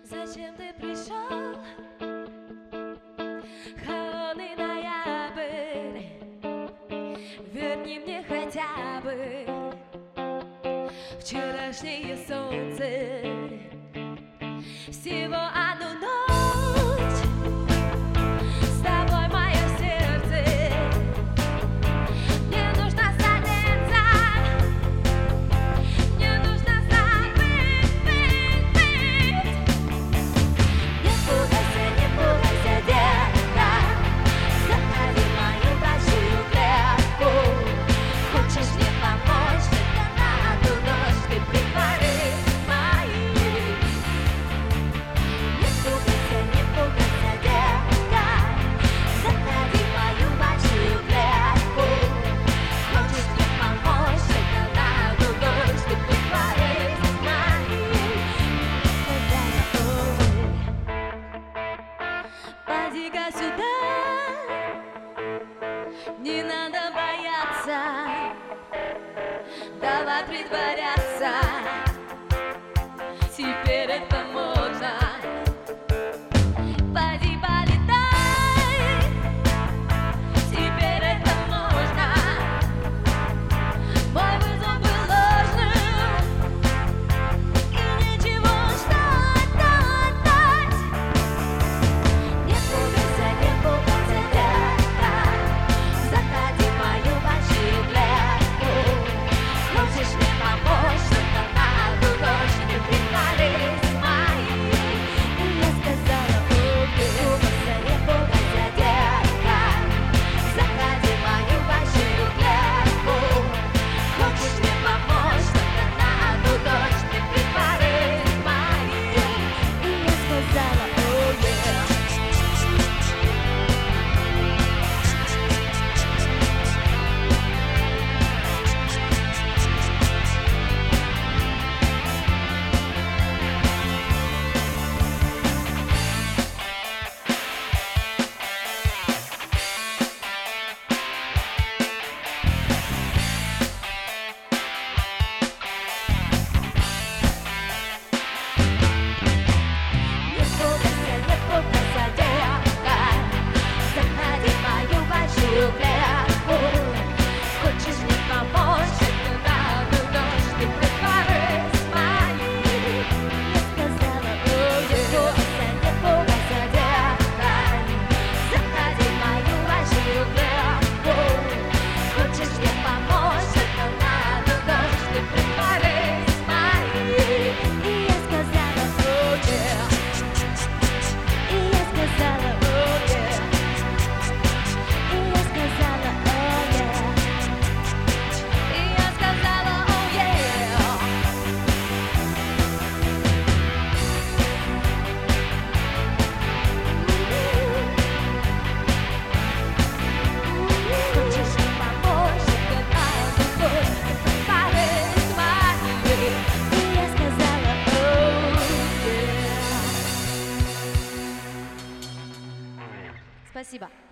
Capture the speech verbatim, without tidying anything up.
Зачем ты пришел? Холодный ноябрь, верни мне хотя бы вчерашнее солнце, всего одну ночь с тобой, мое сердце. Мне нужно садиться, мне нужно забыть, быть, быть. Не пугайся, не пугайся, детка, заходи в мою большую клетку. Хочешь мне помочь, только на одну ночь ты притворись моей. Не пугайся, не пугайся, детка, заходи в мою большую клетку. Хочешь мне помочь, только на одну ночь ты притворись моей. Поди-ка сюда, не надо бояться, давай притворяться, теперь это можно. Поди полетай, теперь это можно. Мой вызов был ложным, и нечего ждать, ждать, ждать. Не пугайся, не пугайся, детка, заходи в мою большую клетку. Хочешь мне помочь, только на одну ночь ты притворись моей. И я сказала: не пугайся, не пугайся, детка, заходи в мою большую клетку. Хочешь мне помочь, только на одну ночь ты притворись моей. И я сказала: oh yeah. Не пугайся, не пугайся, детка, заходи в мою большую клетку. Хочешь мне помочь, только на одну ночь ты притворись моей. Я сказала: oh yeah. Не пугайся, не пугайся, детка, заходи в мою большую клетку. Хочешь мне помочь, только на одну ночь ты притворись моей. И я сказала: oh yeah. И я сказала: oh yeah. И я сказала: oh yeah. И я сказала: oh yeah. Хочешь мне помочь, только на одну ночь ты притворись моей. И я сказала: oh yeah. Спасибо.